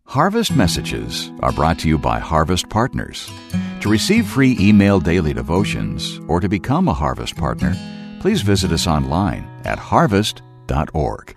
Harvest Messages are brought to you by Harvest Partners. To receive free email daily devotions or to become a Harvest Partner, please visit us online at harvest.org.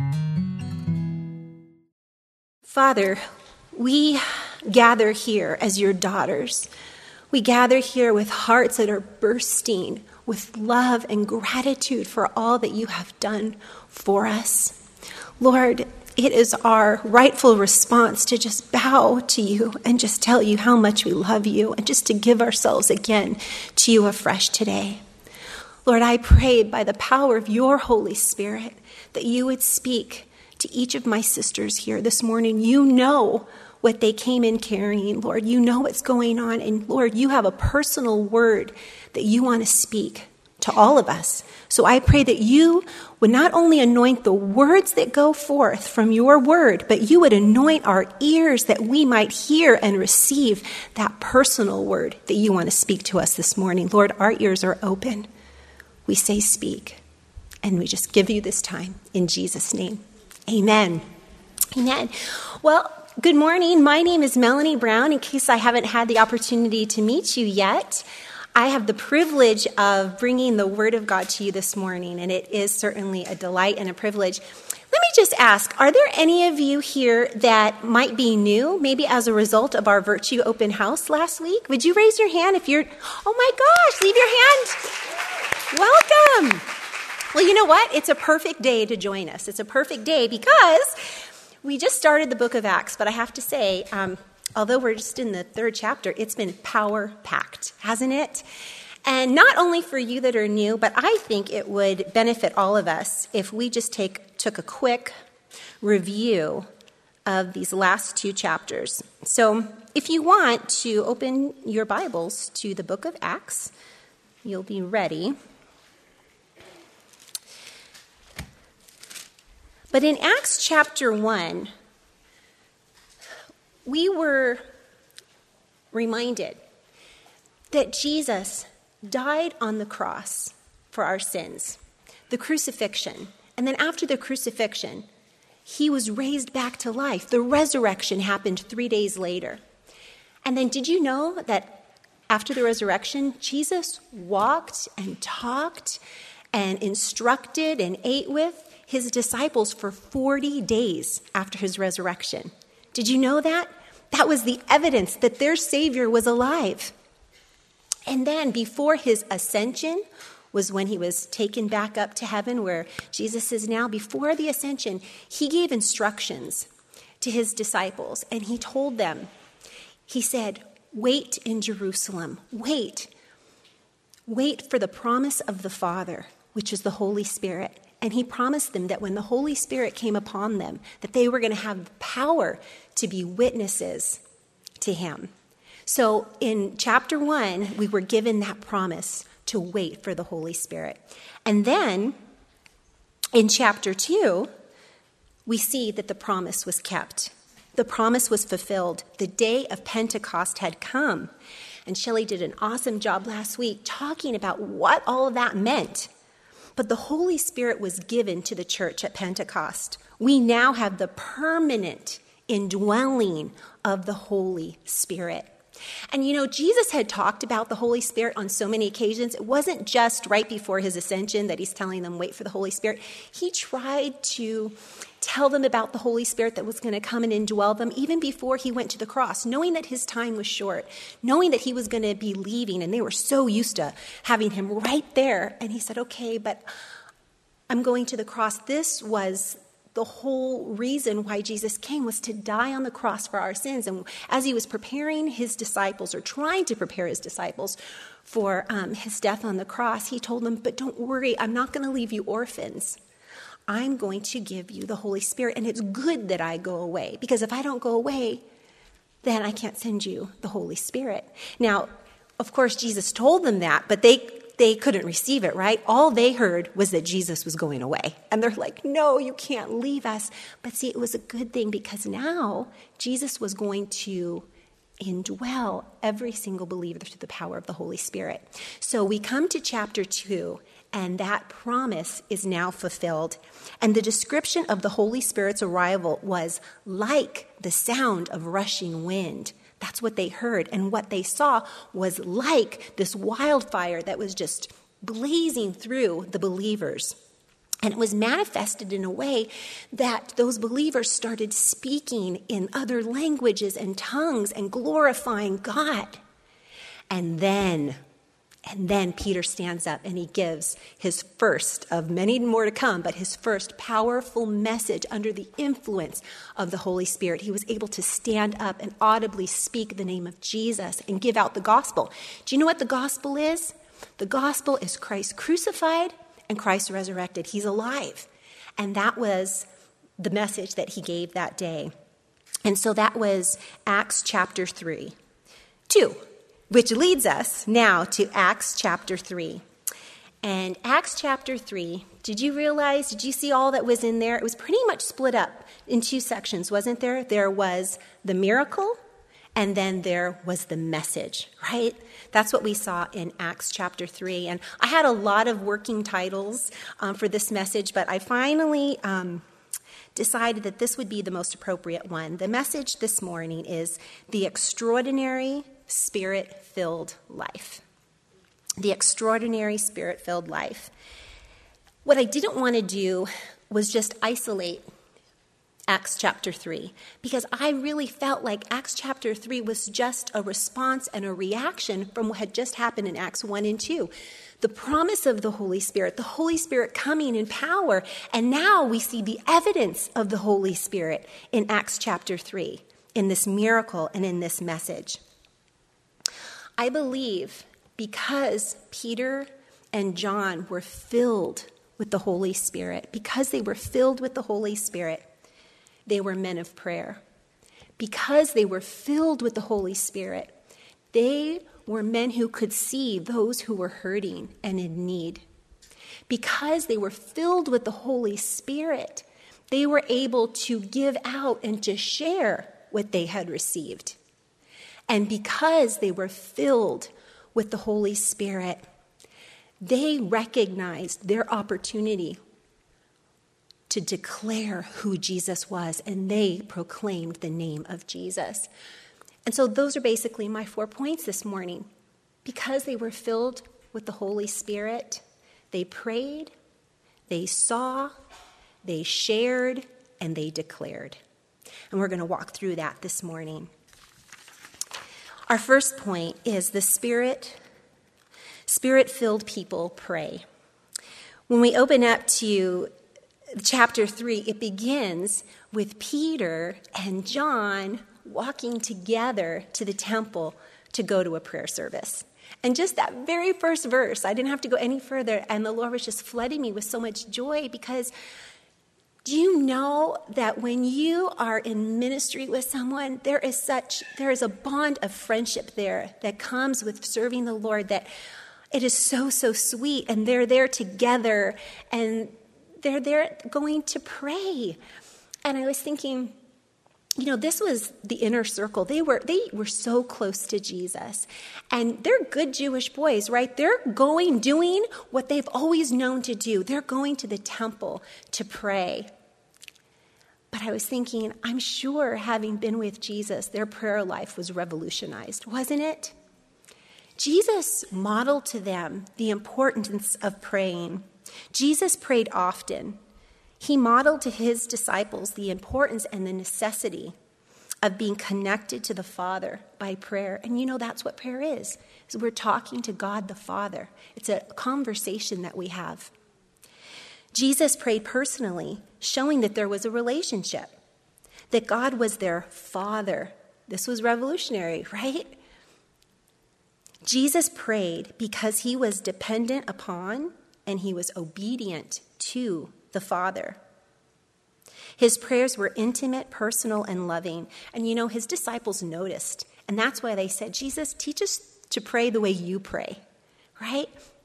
Father, we gather here as your daughters. We gather here with hearts that are bursting with love and gratitude for all that you have done for us. Lord, it is our rightful response to just bow to you and just tell you how much we love you and just to give ourselves again to you afresh today. Lord, I pray by the power of your Holy Spirit that you would speak to each of my sisters here this morning. You know what they came in carrying, Lord. You know what's going on. And Lord, you have a personal word that you want to speak to all of us. So I pray that you would not only anoint the words that go forth from your word, but you would anoint our ears that we might hear and receive that personal word that you want to speak to us this morning. Lord, our ears are open. We say speak, and we just give you this time in Jesus' name. Amen. Amen. Well, good morning. My name is Melanie Brown. In case I haven't had the opportunity to meet you yet, I have the privilege of bringing the Word of God to you this morning, and it is certainly a delight and a privilege. Let me just ask, are there any of you here that might be new, maybe as a result of our Virtue Open House last week? Would you raise your hand if you're, oh my gosh, leave your hand. Welcome. Well, you know what? It's a perfect day to join us. It's a perfect day because we just started the book of Acts, but I have to say, although we're just in the third chapter, it's been power-packed, hasn't it? And not only for you that are new, but I think it would benefit all of us if we just took a quick review of these last two chapters. So if you want to open your Bibles to the book of Acts, you'll be ready. But in Acts chapter 1, we were reminded that Jesus died on the cross for our sins, the crucifixion. And then after the crucifixion, he was raised back to life. The resurrection happened 3 days later. And then did you know that after the resurrection, Jesus walked and talked and instructed and ate with his disciples for 40 days after his resurrection? Did you know that? That was the evidence that their Savior was alive. And then before his ascension was when he was taken back up to heaven where Jesus is now. Before the ascension, he gave instructions to his disciples, and he told them, he said, wait in Jerusalem, wait for the promise of the Father, which is the Holy Spirit. And he promised them that when the Holy Spirit came upon them, that they were going to have the power to be witnesses to him. So in chapter 1, we were given that promise to wait for the Holy Spirit. And then in chapter 2, we see that the promise was kept. The promise was fulfilled. The day of Pentecost had come. And Shelley did an awesome job last week talking about what all of that meant. But the Holy Spirit was given to the church at Pentecost. We now have the permanent indwelling of the Holy Spirit. And you know, Jesus had talked about the Holy Spirit on so many occasions. It wasn't just right before his ascension that he's telling them, wait for the Holy Spirit. He tried to tell them about the Holy Spirit that was going to come and indwell them even before he went to the cross, knowing that his time was short, knowing that he was going to be leaving, and they were so used to having him right there. And he said, okay, but I'm going to the cross. This was the whole reason why Jesus came, was to die on the cross for our sins. And as he was preparing his disciples, or trying to prepare his disciples for his death on the cross, he told them, but don't worry, I'm not going to leave you orphans. I'm going to give you the Holy Spirit, and it's good that I go away, because if I don't go away, then I can't send you the Holy Spirit. Now, of course, Jesus told them that, but they couldn't receive it, right? All they heard was that Jesus was going away. And they're like, no, you can't leave us. But see, it was a good thing, because now Jesus was going to indwell every single believer through the power of the Holy Spirit. So we come to chapter 2, And that promise is now fulfilled. And the description of the Holy Spirit's arrival was like the sound of rushing wind. That's what they heard. And what they saw was like this wildfire that was just blazing through the believers. And it was manifested in a way that those believers started speaking in other languages and tongues and glorifying God. And then Peter stands up and he gives his first of many more to come, but his first powerful message under the influence of the Holy Spirit. He was able to stand up and audibly speak the name of Jesus and give out the gospel. Do you know what the gospel is? The gospel is Christ crucified and Christ resurrected. He's alive. And that was the message that he gave that day. And so that was Acts chapter 3. 2. Which leads us now to Acts chapter 3. And Acts chapter 3, did you see all that was in there? It was pretty much split up in two sections, wasn't there? There was the miracle, and then there was the message, right? That's what we saw in Acts chapter 3. And I had a lot of working titles for this message, but I finally decided that this would be the most appropriate one. The message this morning is the extraordinary Spirit-filled life. The extraordinary Spirit-filled life. What I didn't want to do was just isolate Acts chapter 3, because I really felt like Acts chapter 3 was just a response and a reaction from what had just happened in Acts 1 and 2. The promise of the Holy Spirit coming in power, and now we see the evidence of the Holy Spirit in Acts chapter 3, in this miracle and in this message. I believe because Peter and John were filled with the Holy Spirit, because they were filled with the Holy Spirit, they were men of prayer. Because they were filled with the Holy Spirit, they were men who could see those who were hurting and in need. Because they were filled with the Holy Spirit, they were able to give out and to share what they had received. And because they were filled with the Holy Spirit, they recognized their opportunity to declare who Jesus was, and they proclaimed the name of Jesus. And so those are basically my 4 points this morning. Because they were filled with the Holy Spirit, they prayed, they saw, they shared, and they declared. And we're going to walk through that this morning. Our first point is the Spirit-filled people pray. When we open up to chapter 3, it begins with Peter and John walking together to the temple to go to a prayer service. And just that very first verse, I didn't have to go any further, and the Lord was just flooding me with so much joy, because do you know that when you are in ministry with someone, there is a bond of friendship there that comes with serving the Lord, that it is so, so sweet, and they're there together, and they're there going to pray. And I was thinking, this was the inner circle. They were so close to Jesus. And they're good Jewish boys, right? They're doing what they've always known to do. They're going to the temple to pray. But I was thinking, I'm sure having been with Jesus, their prayer life was revolutionized, wasn't it? Jesus modeled to them the importance of praying. Jesus prayed often. He modeled to his disciples the importance and the necessity of being connected to the Father by prayer. And that's what prayer is we're talking to God the Father. It's a conversation that we have. Jesus prayed personally, showing that there was a relationship, that God was their Father. This was revolutionary, right? Jesus prayed because he was dependent upon and he was obedient to the Father. His prayers were intimate, personal, and loving. And his disciples noticed. And that's why they said, Jesus, teach us to pray the way you pray, right?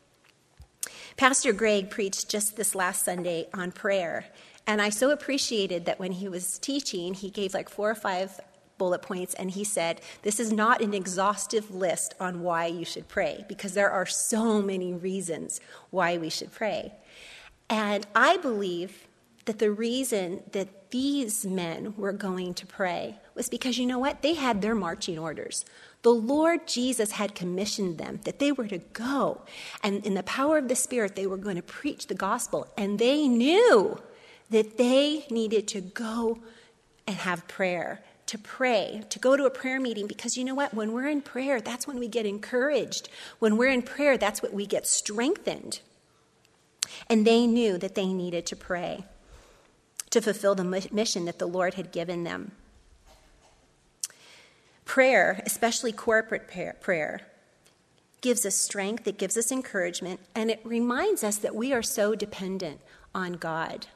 Pastor Greg preached just this last Sunday on prayer. And I so appreciated that when he was teaching, he gave 4 or 5 bullet points, and he said, this is not an exhaustive list on why you should pray, because there are so many reasons why we should pray. And I believe that the reason that these men were going to pray was because, you know what? They had their marching orders. The Lord Jesus had commissioned them that they were to go, and in the power of the Spirit, they were going to preach the gospel, and they knew that they needed to go and have prayer, to pray, to go to a prayer meeting, because you know what? When we're in prayer, that's when we get encouraged. When we're in prayer, that's when we get strengthened. And they knew that they needed to pray to fulfill the mission that the Lord had given them. Prayer, especially corporate prayer, gives us strength, it gives us encouragement, and it reminds us that we are so dependent on God.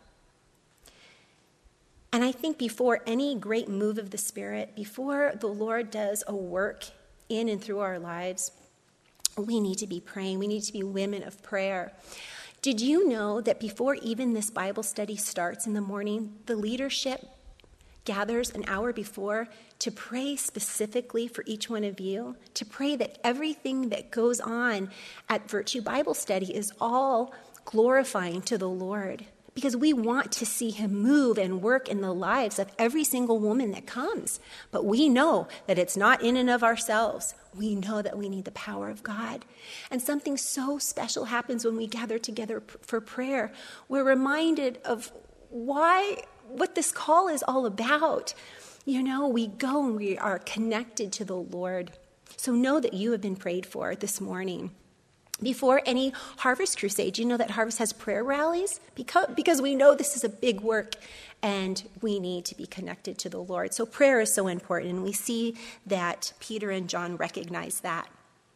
And I think before any great move of the Spirit, before the Lord does a work in and through our lives, we need to be praying. We need to be women of prayer. Did you know that before even this Bible study starts in the morning, the leadership gathers an hour before to pray specifically for each one of you, to pray that everything that goes on at Virtue Bible Study is all glorifying to the Lord? Because we want to see him move and work in the lives of every single woman that comes. But we know that it's not in and of ourselves. We know that we need the power of God. And something so special happens when we gather together for prayer. We're reminded of what this call is all about. You know, we go and we are connected to the Lord. So know that you have been prayed for this morning. Before any Harvest Crusade, you know that Harvest has prayer rallies? Because we know this is a big work and we need to be connected to the Lord. So prayer is so important, and we see that Peter and John recognize that.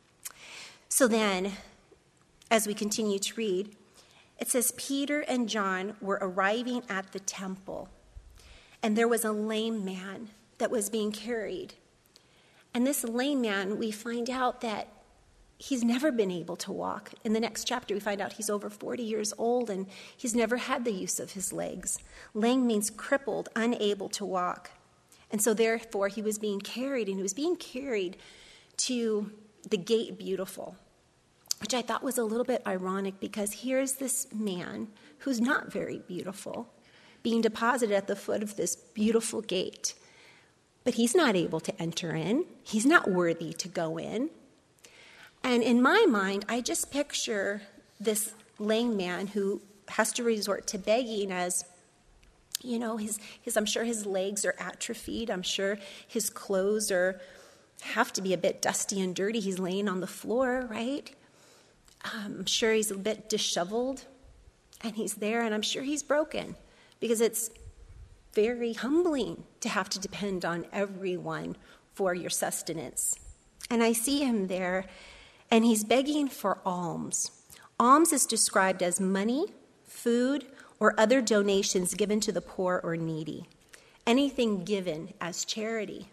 So then, as we continue to read, it says, Peter and John were arriving at the temple, and there was a lame man that was being carried. And this lame man, we find out that he's never been able to walk. In the next chapter, we find out he's over 40 years old, and he's never had the use of his legs. Lame means crippled, unable to walk. And so therefore, he was being carried, and he was being carried to the Gate Beautiful, which I thought was a little bit ironic, because here's this man who's not very beautiful being deposited at the foot of this beautiful gate. But he's not able to enter in. He's not worthy to go in. And in my mind, I just picture this lame man who has to resort to begging as, you know, I'm sure his legs are atrophied. I'm sure his clothes have to be a bit dusty and dirty. He's laying on the floor, right? I'm sure he's a bit disheveled, and he's there, and I'm sure he's broken, because it's very humbling to have to depend on everyone for your sustenance. And I see him there, and he's begging for alms. Alms is described as money, food, or other donations given to the poor or needy. Anything given as charity.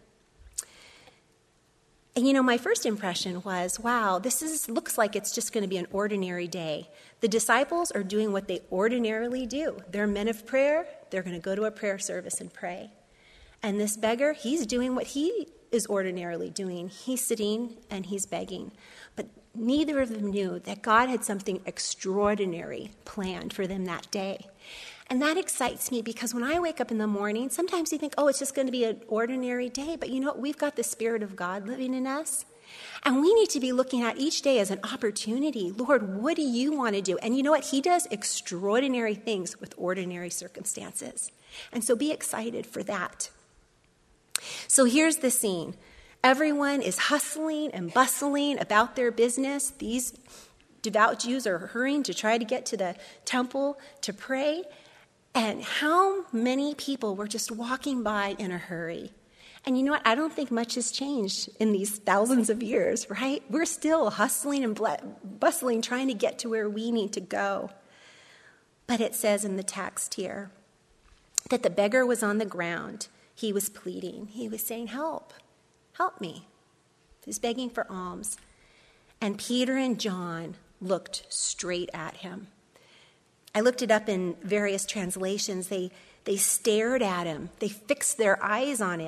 And you know, my first impression was, wow, this looks like it's just going to be an ordinary day. The disciples are doing what they ordinarily do. They're men of prayer. They're going to go to a prayer service and pray. And this beggar, he's doing what he is ordinarily doing. He's sitting and he's begging. But neither of them knew that God had something extraordinary planned for them that day. And that excites me, because when I wake up in the morning, sometimes you think, oh, it's just going to be an ordinary day. But you know what? We've got the Spirit of God living in us. And we need to be looking at each day as an opportunity. Lord, what do you want to do? And you know what? He does extraordinary things with ordinary circumstances. And so be excited for that. So here's the scene. Everyone is hustling and bustling about their business. These devout Jews are hurrying to try to get to the temple to pray. And how many people were just walking by in a hurry? And you know what? I don't think much has changed in these thousands of years, right? We're still hustling and bustling, trying to get to where we need to go. But it says in the text here that the beggar was on the ground. He was pleading. He was saying, help me. He was begging for alms. And Peter and John looked straight at him. I looked it up in various translations. They stared at him. They fixed their eyes on him.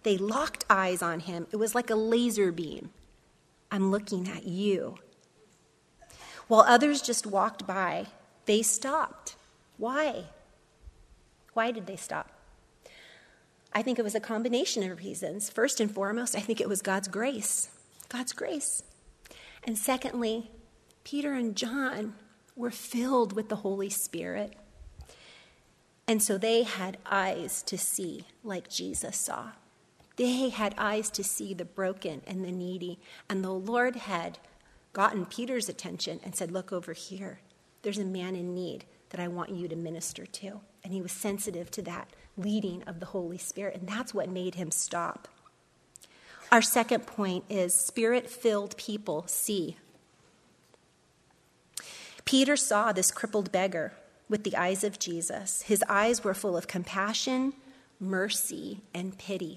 They locked eyes on him. It was like a laser beam. I'm looking at you. While others just walked by, they stopped. Why? Why did they stop? I think it was a combination of reasons. First and foremost, I think it was God's grace. God's grace. And secondly, Peter and John were filled with the Holy Spirit. And so they had eyes to see like Jesus saw. They had eyes to see the broken and the needy. And the Lord had gotten Peter's attention and said, look over here. There's a man in need that I want you to minister to. And he was sensitive to that leading of the Holy Spirit. And that's what made him stop. Our second point is Spirit-filled people see. Peter saw this crippled beggar with the eyes of Jesus. His eyes were full of compassion, mercy, and pity.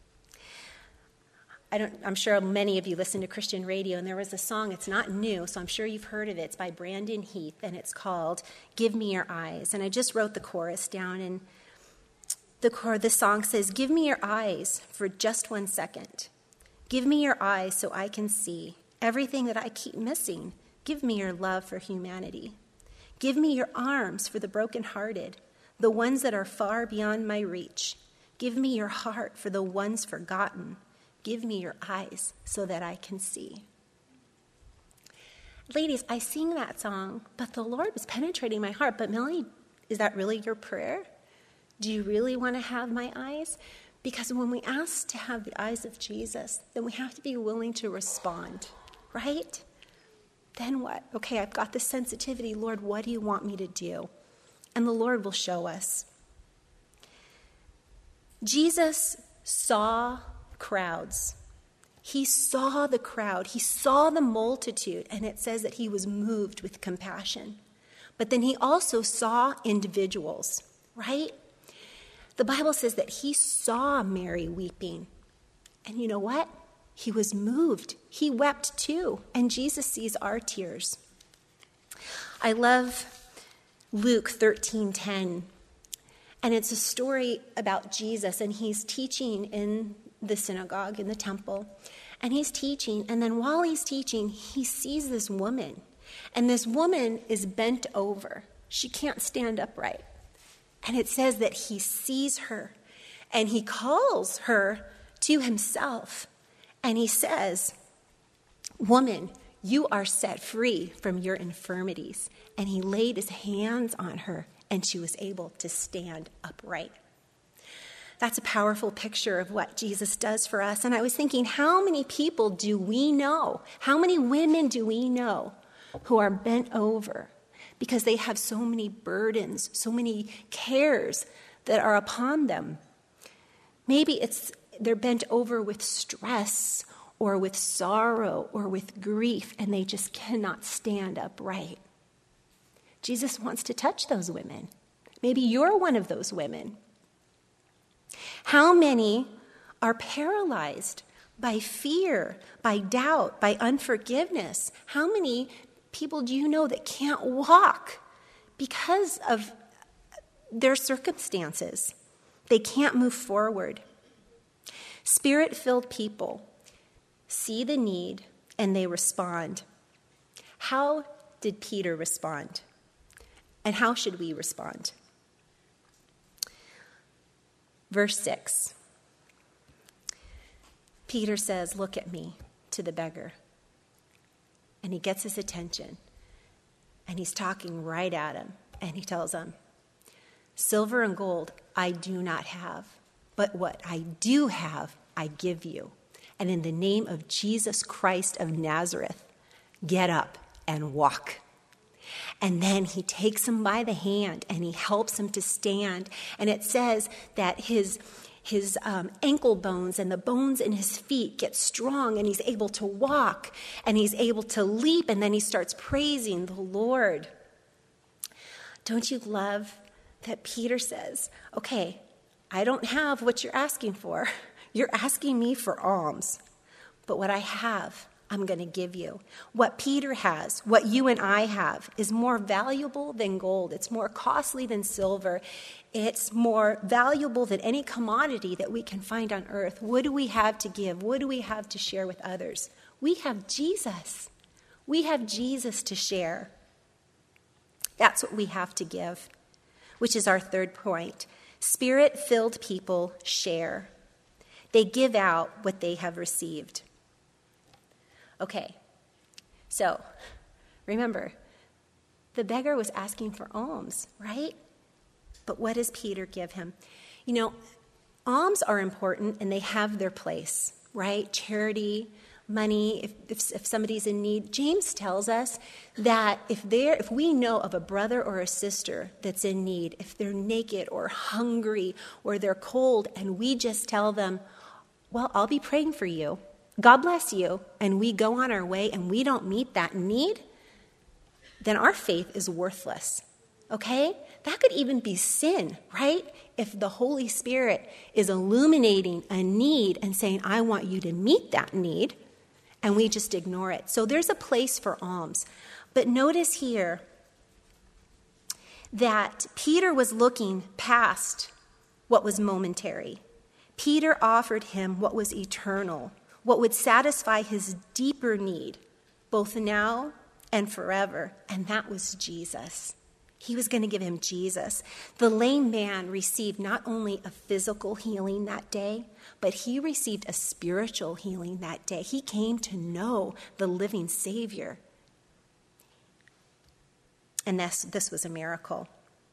I'm sure many of you listen to Christian radio, and there was a song, it's not new, so I'm sure you've heard of it. It's by Brandon Heath, and it's called Give Me Your Eyes. And I just wrote the chorus down, and the song says, give me your eyes for just 1 second. Give me your eyes so I can see everything that I keep missing. Give me your love for humanity. Give me your arms for the brokenhearted, the ones that are far beyond my reach. Give me your heart for the ones forgotten. Give me your eyes so that I can see. Ladies, I sing that song, but the Lord was penetrating my heart. But Melanie, is that really your prayer? Do you really want to have my eyes? Because when we ask to have the eyes of Jesus, then we have to be willing to respond, right? Then what? Okay, I've got this sensitivity. Lord, what do you want me to do? And the Lord will show us. Jesus saw crowds. He saw the crowd. He saw the multitude. And it says that he was moved with compassion. But then he also saw individuals, right? The Bible says that he saw Mary weeping. And you know what? He was moved. He wept too. And Jesus sees our tears. I love Luke 13:10. And it's a story about Jesus. And he's teaching in the synagogue, in the temple. And he's teaching. And then while he's teaching, he sees this woman. And this woman is bent over. She can't stand upright. And it says that he sees her. And he calls her to himself. And he says, woman, you are set free from your infirmities. And he laid his hands on her, and she was able to stand upright. That's a powerful picture of what Jesus does for us. And I was thinking, how many people do we know? How many women do we know who are bent over because they have so many burdens, so many cares that are upon them? Maybe they're bent over with stress or with sorrow or with grief, and they just cannot stand upright. Jesus wants to touch those women. Maybe you're one of those women. How many are paralyzed by fear, by doubt, by unforgiveness? How many people do you know that can't walk because of their circumstances? They can't move forward. Spirit-filled people see the need and they respond. How did Peter respond? And how should we respond? Verse 6. Peter says, look at me, to the beggar. And he gets his attention. And he's talking right at him. And he tells him, silver and gold I do not have, but what I do have, I give you. And in the name of Jesus Christ of Nazareth, get up and walk. And then he takes him by the hand and he helps him to stand. And it says that his ankle bones and the bones in his feet get strong, and he's able to walk and he's able to leap, and then he starts praising the Lord. Don't you love that Peter says, okay, I don't have what you're asking for. You're asking me for alms. But what I have, I'm going to give you. What Peter has, what you and I have, is more valuable than gold. It's more costly than silver. It's more valuable than any commodity that we can find on earth. What do we have to give? What do we have to share with others? We have Jesus. We have Jesus to share. That's what we have to give, which is our third point. Spirit-filled people share. They give out what they have received. Okay, so remember, the beggar was asking for alms, right? But what does Peter give him? You know, alms are important and they have their place, right? Charity, money, if somebody's in need. James tells us that if we know of a brother or a sister that's in need, if they're naked or hungry or they're cold, and we just tell them, well, I'll be praying for you, God bless you, and we go on our way and we don't meet that need, then our faith is worthless, okay? That could even be sin, right? If the Holy Spirit is illuminating a need and saying, I want you to meet that need, and we just ignore it. So there's a place for alms. But notice here that Peter was looking past what was momentary. Peter offered him what was eternal, what would satisfy his deeper need, both now and forever, and that was Jesus. He was going to give him Jesus. The lame man received not only a physical healing that day, but he received a spiritual healing that day. He came to know the living Savior. And this was a miracle.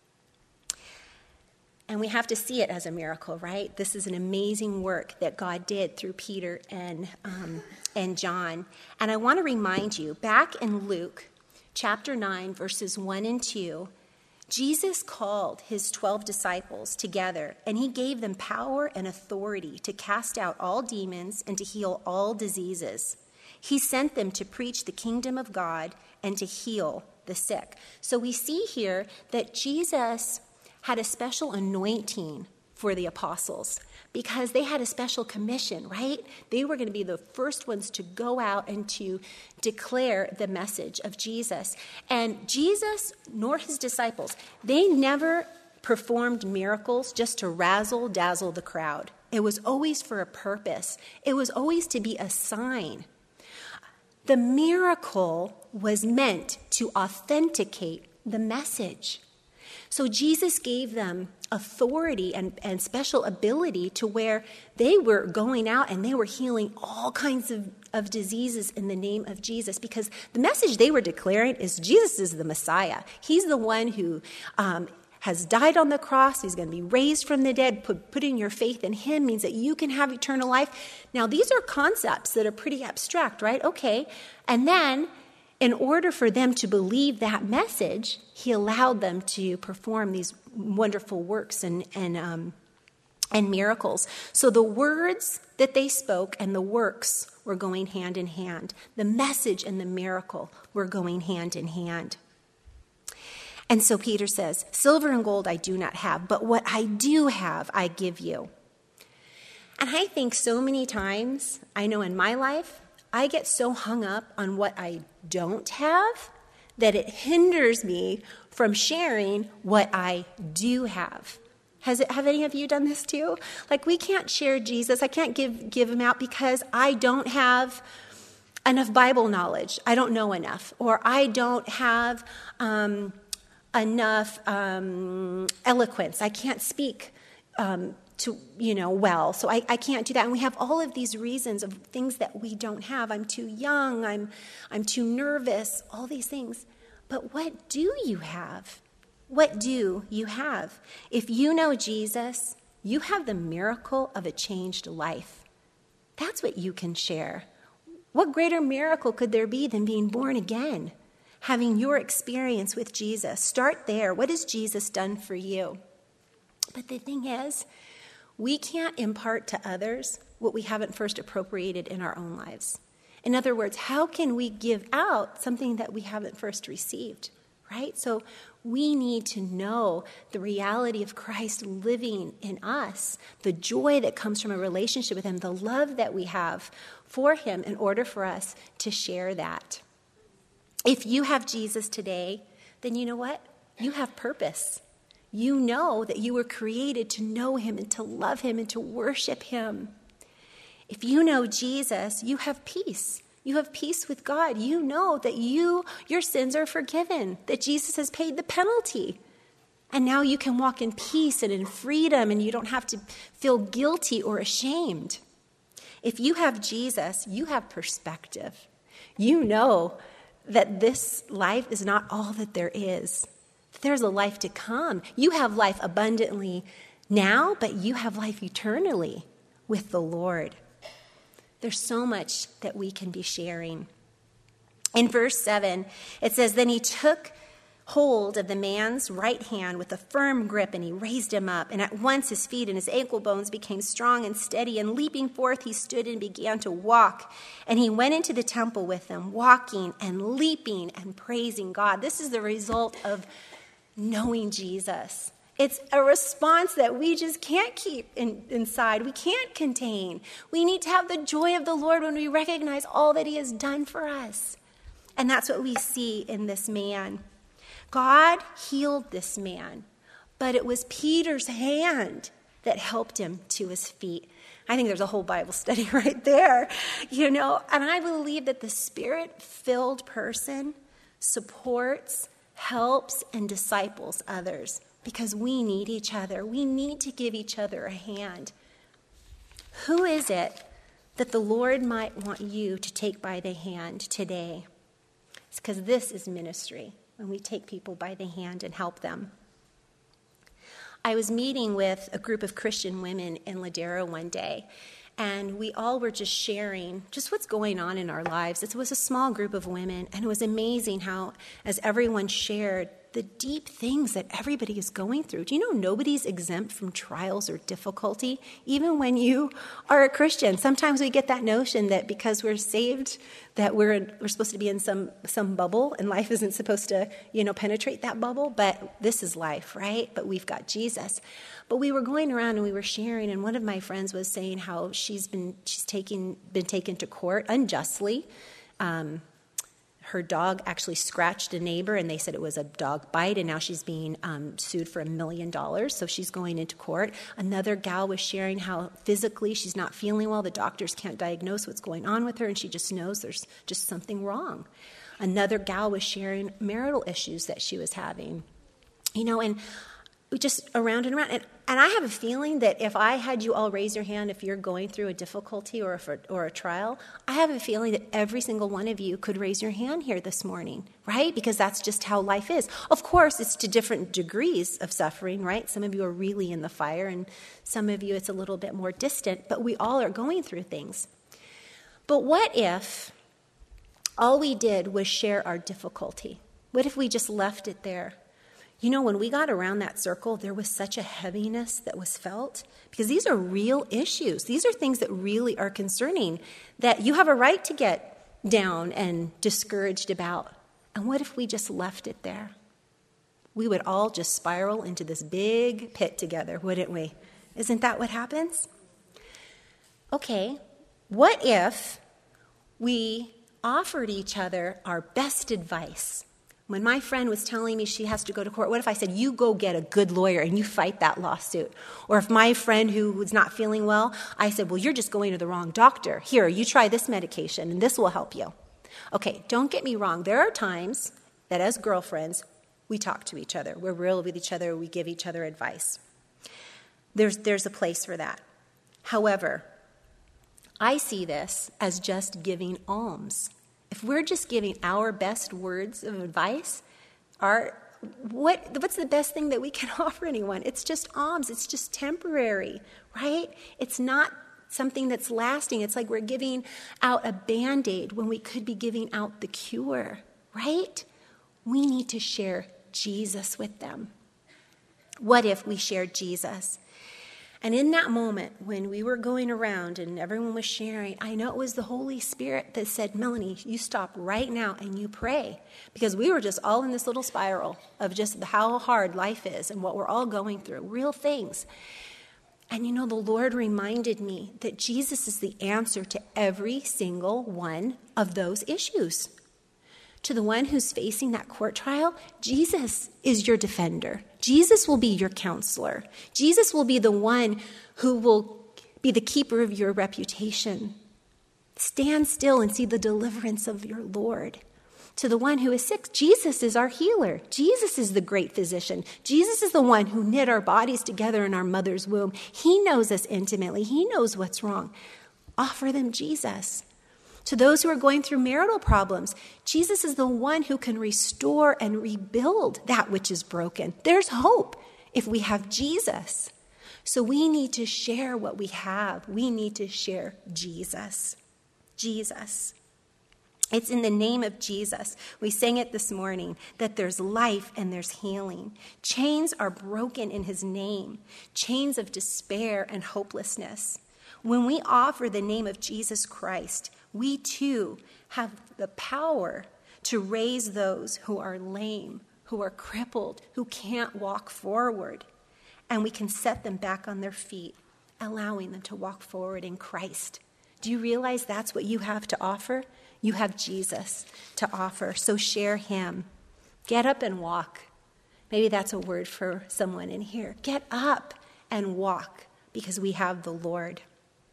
And we have to see it as a miracle, right? This is an amazing work that God did through Peter and John. And I want to remind you, back in Luke chapter 9, verses 1 and 2, Jesus called his 12 disciples together, and he gave them power and authority to cast out all demons and to heal all diseases. He sent them to preach the kingdom of God and to heal the sick. So we see here that Jesus had a special anointing for the apostles because they had a special commission, right? They were going to be the first ones to go out and to declare the message of Jesus. And Jesus nor his disciples, they never performed miracles just to razzle-dazzle the crowd. It was always for a purpose. It was always to be a sign. The miracle was meant to authenticate the message. So Jesus gave them authority and special ability to where they were going out and they were healing all kinds of diseases in the name of Jesus, because the message they were declaring is Jesus is the Messiah. He's the one who has died on the cross. He's going to be raised from the dead. Putting your faith in him means that you can have eternal life. Now, these are concepts that are pretty abstract, right? Okay. And then in order for them to believe that message, he allowed them to perform these wonderful works and miracles. So the words that they spoke and the works were going hand in hand. The message and the miracle were going hand in hand. And so Peter says, silver and gold I do not have, but what I do have, I give you. And I think so many times, I know in my life, I get so hung up on what I don't have that it hinders me from sharing what I do have. Have any of you done this too? Like, we can't share Jesus. I can't give him out because I don't have enough Bible knowledge. I don't know enough. Or I don't have enough eloquence. I can't speak well. So I can't do that. And we have all of these reasons of things that we don't have. I'm too young. I'm too nervous. All these things. But what do you have? What do you have? If you know Jesus, you have the miracle of a changed life. That's what you can share. What greater miracle could there be than being born again? Having your experience with Jesus. Start there. What has Jesus done for you? But the thing is, we can't impart to others what we haven't first appropriated in our own lives. In other words, how can we give out something that we haven't first received, right? So we need to know the reality of Christ living in us, the joy that comes from a relationship with him, the love that we have for him in order for us to share that. If you have Jesus today, then you know what? You have purpose. You know that you were created to know him and to love him and to worship him. If you know Jesus, you have peace. You have peace with God. You know that your sins are forgiven, that Jesus has paid the penalty. And now you can walk in peace and in freedom, and you don't have to feel guilty or ashamed. If you have Jesus, you have perspective. You know that this life is not all that there is. There's a life to come. You have life abundantly now, but you have life eternally with the Lord. There's so much that we can be sharing. In verse 7, it says, "Then he took hold of the man's right hand with a firm grip, and he raised him up. And at once his feet and his ankle bones became strong and steady. And leaping forth, he stood and began to walk. And he went into the temple with them, walking and leaping and praising God." This is the result of knowing Jesus. It's a response that we just can't keep inside. We can't contain. We need to have the joy of the Lord when we recognize all that he has done for us. And that's what we see in this man. God healed this man, but it was Peter's hand that helped him to his feet. I think there's a whole Bible study right there, and I believe that the Spirit-filled person supports, helps, and disciples others because we need each other. We need to give each other a hand. Who is it that the Lord might want you to take by the hand today? It's because this is ministry, when we take people by the hand and help them. I was meeting with a group of Christian women in Ladera one day, and we all were just sharing just what's going on in our lives. It was a small group of women, and it was amazing how, as everyone shared, the deep things that everybody is going through. Do you know nobody's exempt from trials or difficulty, even when you are a Christian? Sometimes we get that notion that because we're saved, that we're supposed to be in some bubble, and life isn't supposed to, penetrate that bubble. But this is life, right? But we've got Jesus. But we were going around and we were sharing, and one of my friends was saying how she's been taken to court unjustly. Her dog actually scratched a neighbor, and they said it was a dog bite, and now she's being sued for $1 million, so she's going into court. Another gal was sharing how physically she's not feeling well. The doctors can't diagnose what's going on with her, and she just knows there's just something wrong. Another gal was sharing marital issues that she was having, and just around and around. And I have a feeling that if I had you all raise your hand if you're going through a difficulty or a trial, I have a feeling that every single one of you could raise your hand here this morning, right? Because that's just how life is. Of course, it's to different degrees of suffering, right? Some of you are really in the fire, and some of you it's a little bit more distant, but we all are going through things. But what if all we did was share our difficulty? What if we just left it there? When we got around that circle, there was such a heaviness that was felt because these are real issues. These are things that really are concerning that you have a right to get down and discouraged about. And what if we just left it there? We would all just spiral into this big pit together, wouldn't we? Isn't that what happens? Okay, what if we offered each other our best advice? When my friend was telling me she has to go to court, what if I said, you go get a good lawyer and you fight that lawsuit? Or if my friend who was not feeling well, I said, well, you're just going to the wrong doctor. Here, you try this medication and this will help you. Okay, don't get me wrong. There are times that as girlfriends, we talk to each other. We're real with each other. We give each other advice. There's a place for that. However, I see this as just giving alms. If we're just giving our best words of advice, what's the best thing that we can offer anyone? It's just alms. It's just temporary, right? It's not something that's lasting. It's like we're giving out a Band-Aid when we could be giving out the cure, right? We need to share Jesus with them. What if we shared Jesus? And in that moment, when we were going around and everyone was sharing, I know it was the Holy Spirit that said, Melanie, you stop right now and you pray. Because we were just all in this little spiral of just how hard life is and what we're all going through, real things. And you know, the Lord reminded me that Jesus is the answer to every single one of those issues. To the one who's facing that court trial, Jesus is your defender. Jesus will be your counselor. Jesus will be the one who will be the keeper of your reputation. Stand still and see the deliverance of your Lord. To the one who is sick, Jesus is our healer. Jesus is the great physician. Jesus is the one who knit our bodies together in our mother's womb. He knows us intimately. He knows what's wrong. Offer them Jesus. To those who are going through marital problems, Jesus is the one who can restore and rebuild that which is broken. There's hope if we have Jesus. So we need to share what we have. We need to share Jesus. Jesus. It's in the name of Jesus. We sang it this morning, that there's life and there's healing. Chains are broken in his name, chains of despair and hopelessness. When we offer the name of Jesus Christ, we too have the power to raise those who are lame, who are crippled, who can't walk forward. And we can set them back on their feet, allowing them to walk forward in Christ. Do you realize that's what you have to offer? You have Jesus to offer, so share him. Get up and walk. Maybe that's a word for someone in here. Get up and walk, because we have the Lord.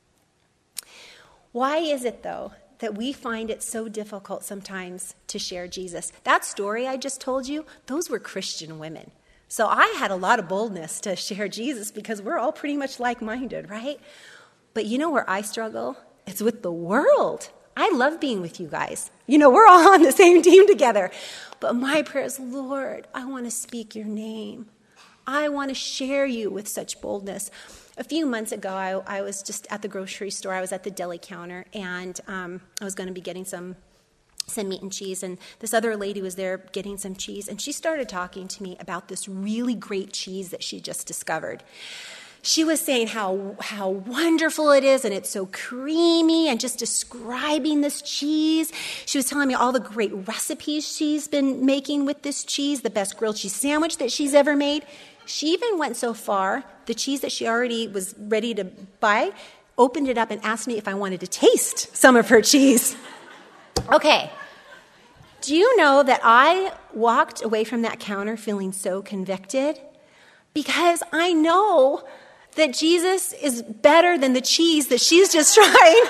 Why is it, though, that we find it so difficult sometimes to share Jesus? That story I just told you, those were Christian women. So I had a lot of boldness to share Jesus because we're all pretty much like-minded, right? But you know where I struggle? It's with the world. I love being with you guys. You know, we're all on the same team together. But my prayer is, Lord, I want to speak your name. I want to share you with such boldness. A few months ago, I was just at the grocery store. I was at the deli counter, and I was going to be getting some meat and cheese, and this other lady was there getting some cheese, and she started talking to me about this really great cheese that she just discovered. She was saying how wonderful it is, and it's so creamy, and just describing this cheese. She was telling me all the great recipes she's been making with this cheese, the best grilled cheese sandwich that she's ever made. She even went so far, the cheese that she already was ready to buy, opened it up and asked me if I wanted to taste some of her cheese. Okay. Do you know that I walked away from that counter feeling so convicted? Because I know that Jesus is better than the cheese that she's just trying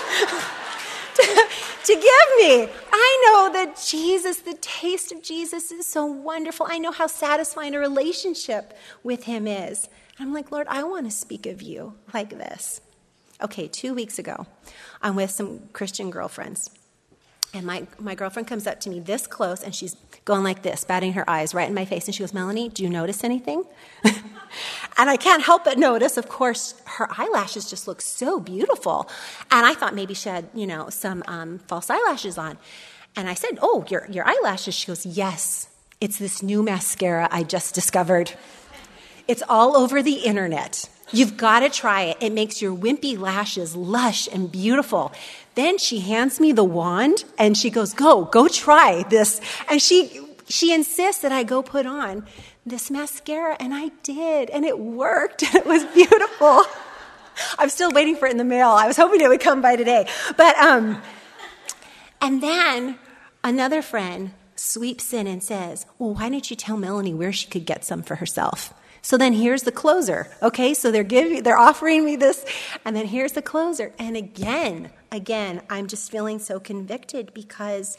to give me. I know that Jesus, the taste of Jesus is so wonderful. I know how satisfying a relationship with him is. I'm like, Lord, I want to speak of you like this. Okay, 2 weeks ago, I'm with some Christian girlfriends. And my girlfriend comes up to me this close, and she's going like this, batting her eyes right in my face. And she goes, Melanie, do you notice anything? And I can't help but notice, of course, her eyelashes just look so beautiful. And I thought maybe she had, some false eyelashes on. And I said, oh, your eyelashes? She goes, yes, it's this new mascara I just discovered. It's all over the internet. You've got to try it. It makes your wimpy lashes lush and beautiful. Then she hands me the wand, and she goes, go try this. And she insists that I go put on this mascara, and I did, and it worked, and it was beautiful. I'm still waiting for it in the mail. I was hoping it would come by today. But, and then another friend sweeps in and says, well, why didn't you tell Melanie where she could get some for herself? So then here's the closer, okay? So they're offering me this, and then here's the closer. And again, I'm just feeling so convicted because,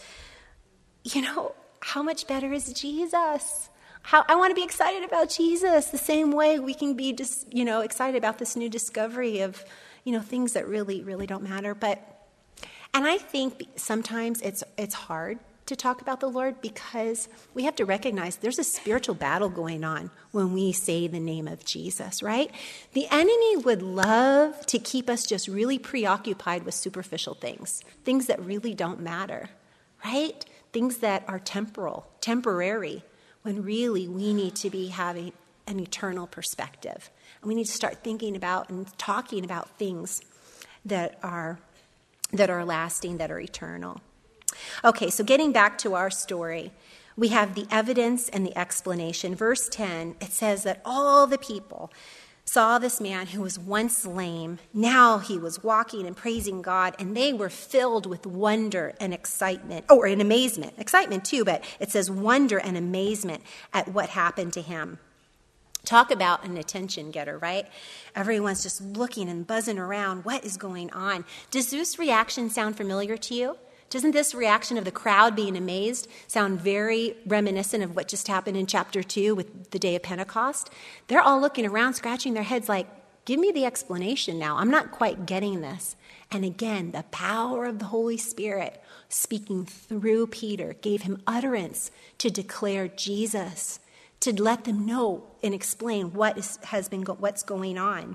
how much better is Jesus? I want to be excited about Jesus the same way we can be just, excited about this new discovery of, things that really, really don't matter. And I think sometimes it's hard to talk about the Lord because we have to recognize there's a spiritual battle going on when we say the name of Jesus, right? The enemy would love to keep us just really preoccupied with superficial things that really don't matter, right? Things that are temporary, when really we need to be having an eternal perspective. And we need to start thinking about and talking about things that are lasting, that are eternal. Okay, so getting back to our story, we have the evidence and the explanation. Verse 10, it says that all the people saw this man who was once lame. Now he was walking and praising God, and they were filled with wonder and excitement, or in amazement. Excitement too, but it says wonder and amazement at what happened to him. Talk about an attention getter, right? Everyone's just looking and buzzing around. What is going on? Does this reaction sound familiar to you? Doesn't this reaction of the crowd being amazed sound very reminiscent of what just happened in chapter 2 with the day of Pentecost? They're all looking around, scratching their heads like, give me the explanation now. I'm not quite getting this. And again, the power of the Holy Spirit speaking through Peter gave him utterance to declare Jesus, to let them know and explain what's going on.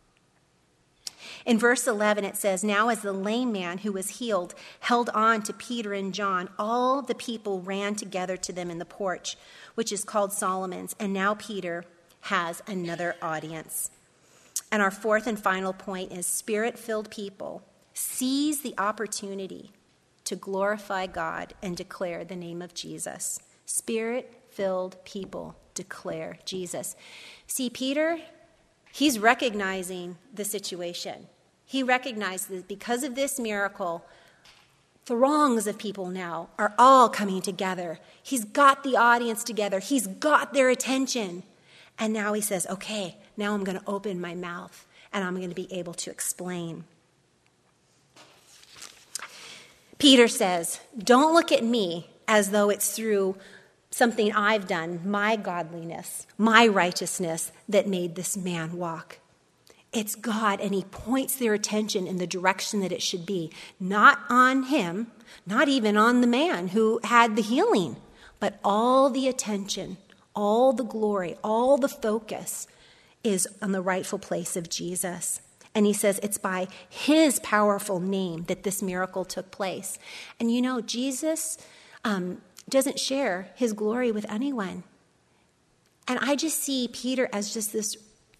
In verse 11, it says, now as the lame man who was healed held on to Peter and John, all the people ran together to them in the porch, which is called Solomon's. And now Peter has another audience. And our fourth and final point is Spirit-filled people seize the opportunity to glorify God and declare the name of Jesus. Spirit-filled people declare Jesus. See, Peter, he's recognizing the situation. He recognized that because of this miracle, throngs of people now are all coming together. He's got the audience together. He's got their attention. And now he says, okay, now I'm going to open my mouth and I'm going to be able to explain. Peter says, don't look at me as though it's through something I've done, my godliness, my righteousness that made this man walk. It's God, and he points their attention in the direction that it should be. Not on him, not even on the man who had the healing, but all the attention, all the glory, all the focus is on the rightful place of Jesus. And he says it's by his powerful name that this miracle took place. And you know, Jesus doesn't share his glory with anyone. And I just see Peter as just this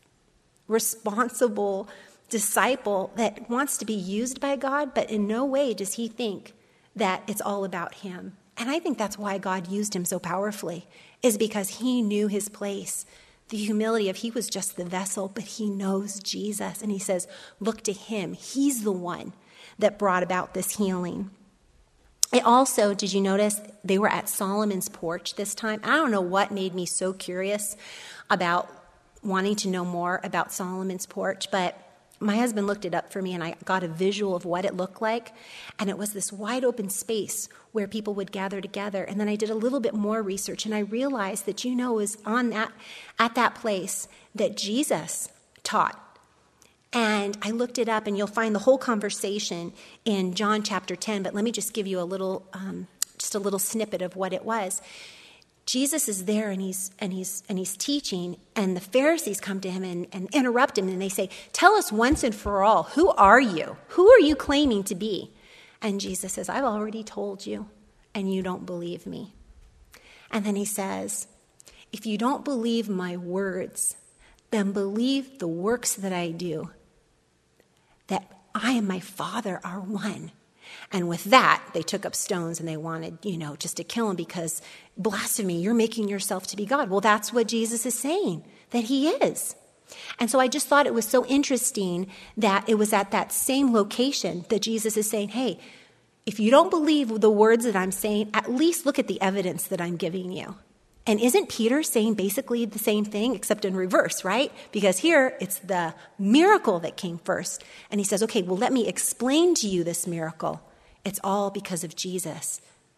responsible disciple that wants to be used by God, but in no way does he think that it's all about him. And I think that's why God used him so powerfully, is because he knew his place. The humility of he was just the vessel, but he knows Jesus. And he says, look to him. He's the one that brought about this healing. It also, did you notice, they were at Solomon's porch this time? I don't know what made me so curious about wanting to know more about Solomon's porch, but my husband looked it up for me and I got a visual of what it looked like. And it was this wide open space where people would gather together. And then I did a little bit more research and I realized that, you know, it was at that place that Jesus taught. And I looked it up, and you'll find the whole conversation in John chapter 10, but let me just give you a little snippet of what it was. Jesus is there, and he's teaching, and the Pharisees come to him and interrupt him, and they say, tell us once and for all, who are you? Who are you claiming to be? And Jesus says, I've already told you, and you don't believe me. And then he says, if you don't believe my words, then believe the works that I do, that I and my Father are one. And with that, they took up stones and they wanted, just to kill him because blasphemy, you're making yourself to be God. Well, that's what Jesus is saying, that he is. And so I just thought it was so interesting that it was at that same location that Jesus is saying, hey, if you don't believe the words that I'm saying, at least look at the evidence that I'm giving you. And isn't Peter saying basically the same thing, except in reverse, right? Because here it's the miracle that came first. And he says, okay, well, let me explain to you this miracle. It's all because of Jesus.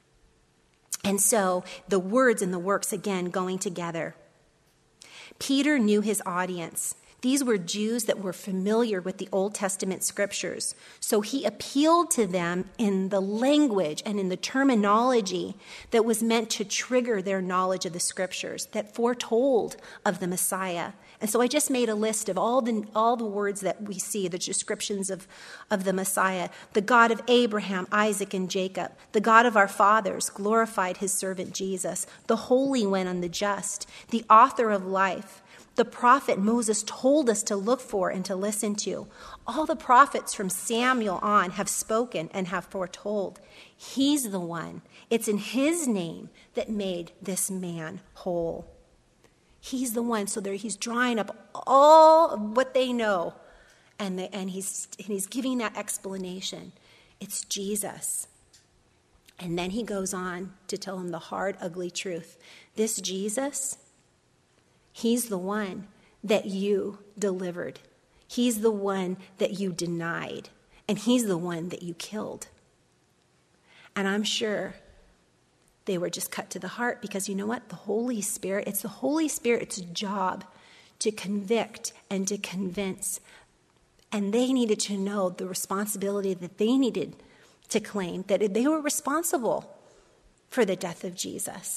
And so the words and the works, again, going together. Peter knew his audience. These were Jews that were familiar with the Old Testament scriptures. So he appealed to them in the language and in the terminology that was meant to trigger their knowledge of the scriptures, that foretold of the Messiah. And so I just made a list of all the words that we see, the descriptions of the Messiah. The God of Abraham, Isaac, and Jacob, the God of our fathers, glorified his servant Jesus, the Holy One and the just, the author of life, the prophet Moses told us to look for and to listen to. All the prophets from Samuel on have spoken and have foretold. He's the one. It's in his name that made this man whole. He's the one. So he's drawing up all of what they know, and he's giving that explanation. It's Jesus. And then he goes on to tell him the hard, ugly truth. This Jesus, he's the one that you delivered. He's the one that you denied. And he's the one that you killed. And I'm sure they were just cut to the heart, because you know what? The Holy Spirit, it's the Holy Spirit's job to convict and to convince. And they needed to know the responsibility that they needed to claim, that they were responsible for the death of Jesus.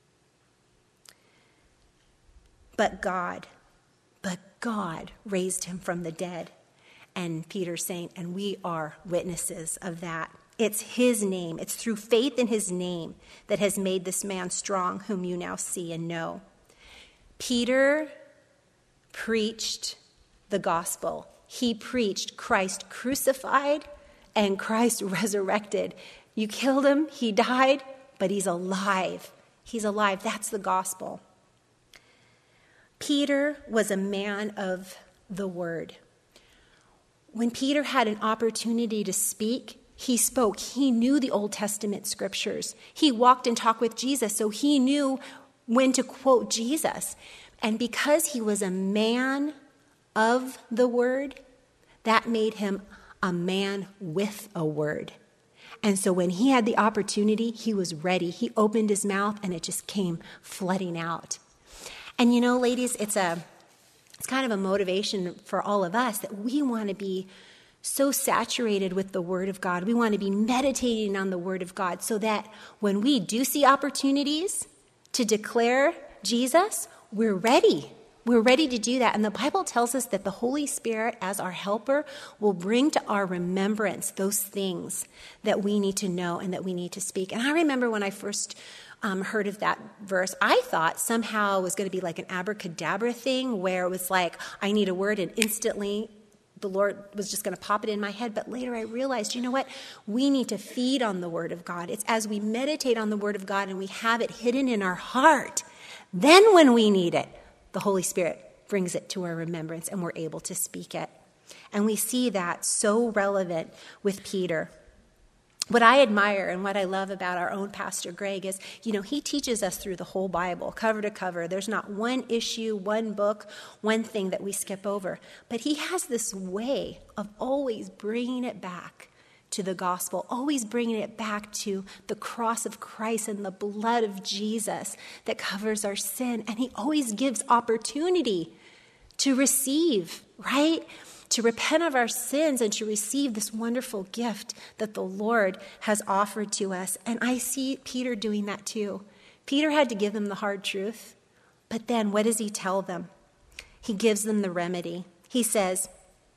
But God raised him from the dead. And Peter's saying, and we are witnesses of that. It's his name. It's through faith in his name that has made this man strong, whom you now see and know. Peter preached the gospel. He preached Christ crucified and Christ resurrected. You killed him, he died, but he's alive. He's alive. That's the gospel. Peter was a man of the word. When Peter had an opportunity to speak, he spoke. He knew the Old Testament scriptures. He walked and talked with Jesus, so he knew when to quote Jesus. And because he was a man of the word, that made him a man with a word. And so when he had the opportunity, he was ready. He opened his mouth and it just came flooding out. And you know, ladies, it's kind of a motivation for all of us that we want to be so saturated with the Word of God. We want to be meditating on the Word of God so that when we do see opportunities to declare Jesus, we're ready. We're ready to do that. And the Bible tells us that the Holy Spirit, as our helper, will bring to our remembrance those things that we need to know and that we need to speak. And I remember when I first heard of that verse, I thought somehow it was going to be like an abracadabra thing where it was like, I need a word and instantly the Lord was just going to pop it in my head. But later I realized, you know what? We need to feed on the Word of God. It's as we meditate on the Word of God and we have it hidden in our heart, then when we need it, the Holy Spirit brings it to our remembrance and we're able to speak it. And we see that so relevant with Peter. What I admire and what I love about our own Pastor Greg is, you know, he teaches us through the whole Bible, cover to cover. There's not one issue, one book, one thing that we skip over. But he has this way of always bringing it back to the gospel, always bringing it back to the cross of Christ and the blood of Jesus that covers our sin. And he always gives opportunity to receive, right? To repent of our sins and to receive this wonderful gift that the Lord has offered to us. And I see Peter doing that too. Peter had to give them the hard truth, but then what does he tell them? He gives them the remedy. He says,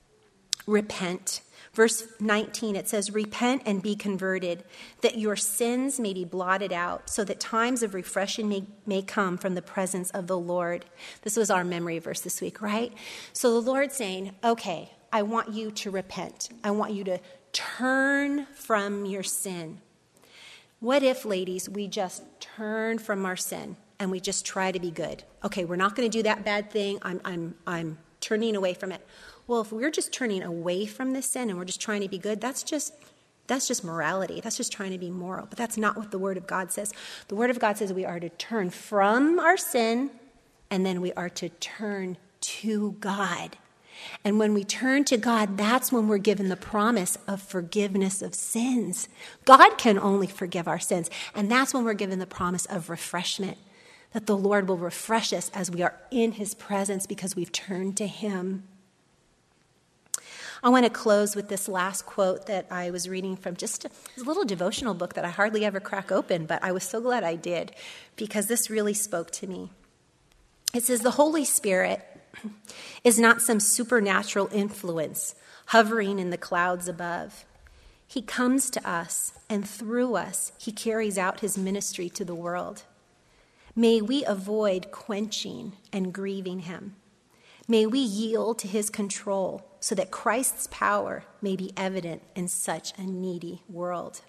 repent. Verse 19, it says, repent and be converted, that your sins may be blotted out, so that times of refreshing may come from the presence of the Lord. This was our memory verse this week, right? So the Lord's saying, okay, I want you to repent. I want you to turn from your sin. What if, ladies, we just turn from our sin and we just try to be good? Okay, we're not going to do that bad thing. I'm turning away from it. Well, if we're just turning away from this sin and we're just trying to be good, that's just morality. That's just trying to be moral. But that's not what the Word of God says. The Word of God says we are to turn from our sin and then we are to turn to God. And when we turn to God, that's when we're given the promise of forgiveness of sins. God can only forgive our sins. And that's when we're given the promise of refreshment, that the Lord will refresh us as we are in His presence because we've turned to Him. I want to close with this last quote that I was reading from just a little devotional book that I hardly ever crack open, but I was so glad I did because this really spoke to me. It says, the Holy Spirit is not some supernatural influence hovering in the clouds above. He comes to us, and through us, He carries out His ministry to the world. May we avoid quenching and grieving Him. May we yield to his control so that Christ's power may be evident in such a needy world.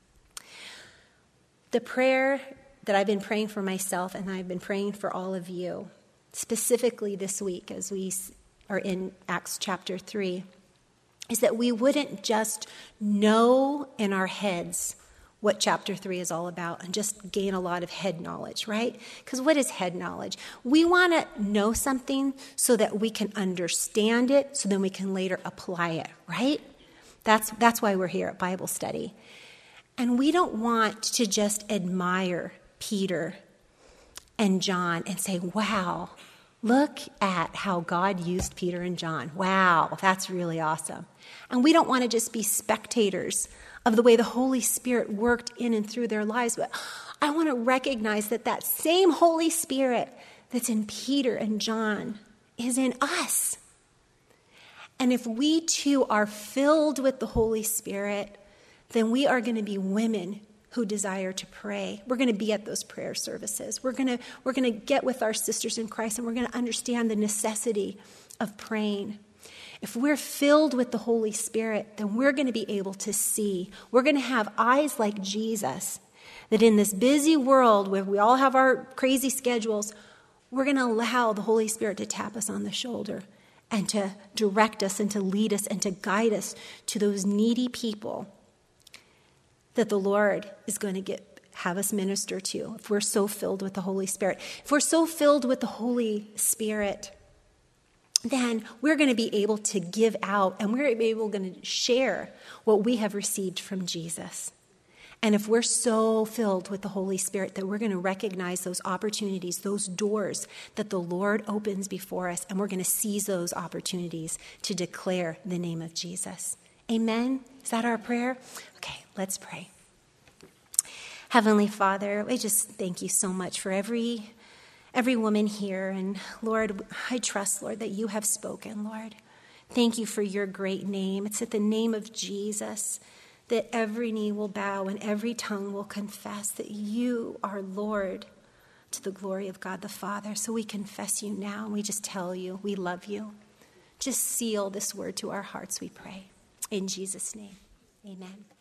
The prayer that I've been praying for myself and I've been praying for all of you, specifically this week as we are in Acts chapter 3, is that we wouldn't just know in our heads what chapter 3 is all about and just gain a lot of head knowledge, right? Because what is head knowledge? We want to know something so that we can understand it, so then we can later apply it, right? That's why we're here at Bible study. And we don't want to just admire Peter and John and say, wow, look at how God used Peter and John. Wow, that's really awesome. And we don't want to just be spectators of the way the Holy Spirit worked in and through their lives, but I want to recognize that that same Holy Spirit that's in Peter and John is in us. And if we too are filled with the Holy Spirit, then we are going to be women who desire to pray. We're going to be at those prayer services. We're going to get with our sisters in Christ, and we're going to understand the necessity of praying. If we're filled with the Holy Spirit, then we're going to be able to see. We're going to have eyes like Jesus, that in this busy world where we all have our crazy schedules, we're going to allow the Holy Spirit to tap us on the shoulder and to direct us and to lead us and to guide us to those needy people that the Lord is going to have us minister to if we're so filled with the Holy Spirit. If we're so filled with the Holy Spirit, then we're going to be able to give out and we're going to share what we have received from Jesus. And if we're so filled with the Holy Spirit that we're going to recognize those opportunities, those doors that the Lord opens before us, and we're going to seize those opportunities to declare the name of Jesus. Amen? Is that our prayer? Okay, let's pray. Heavenly Father, I just thank you so much for every woman here. And Lord, I trust, Lord, that you have spoken, Lord. Thank you for your great name. It's at the name of Jesus that every knee will bow and every tongue will confess that you are Lord, to the glory of God the Father. So we confess you now, and we just tell you we love you. Just seal this word to our hearts, we pray. In Jesus' name, amen.